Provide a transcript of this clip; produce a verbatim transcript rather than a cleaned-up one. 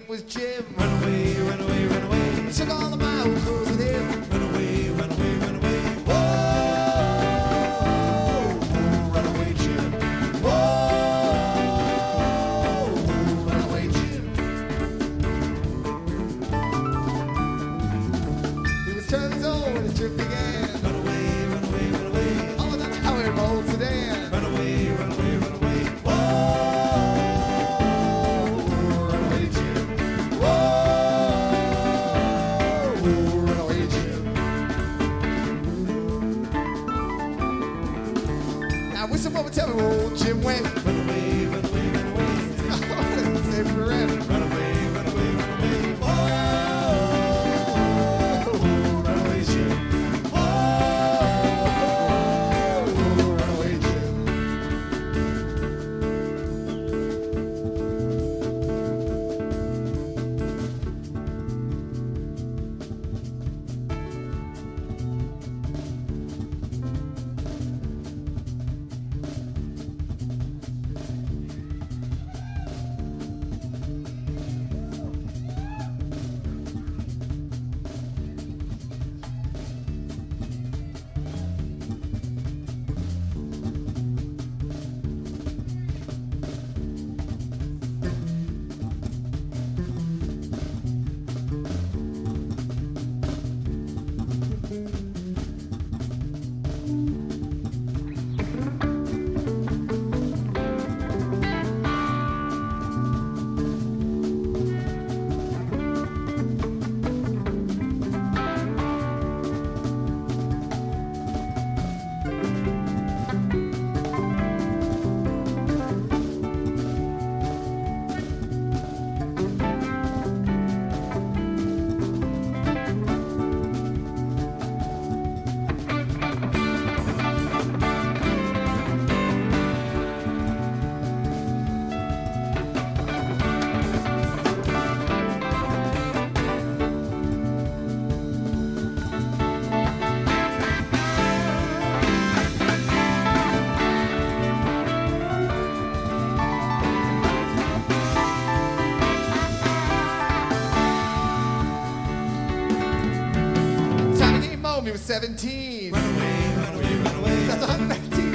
went was Jim. Run away, run away, run away. He took all of my old clothes with him. Run away, run away, run away. Whoa, run away, Jim. Whoa, run away, Jim. He was twelve years old when his trip began. Run away, run away, run away. Oh, that's how he rolled sedan. Run away, run away, run away. Whoa, run away, Jim. Whoa, run away, Jim. Now whistle what would tell me where old Jim went. Run away, run away, run away. Stay forever. Run away, run away, run away. Whoa, run away, Jim. Whoa, run away, Jim. Time he came home, he was seventeen. Run away, run away, run away. That's one hundred nineteen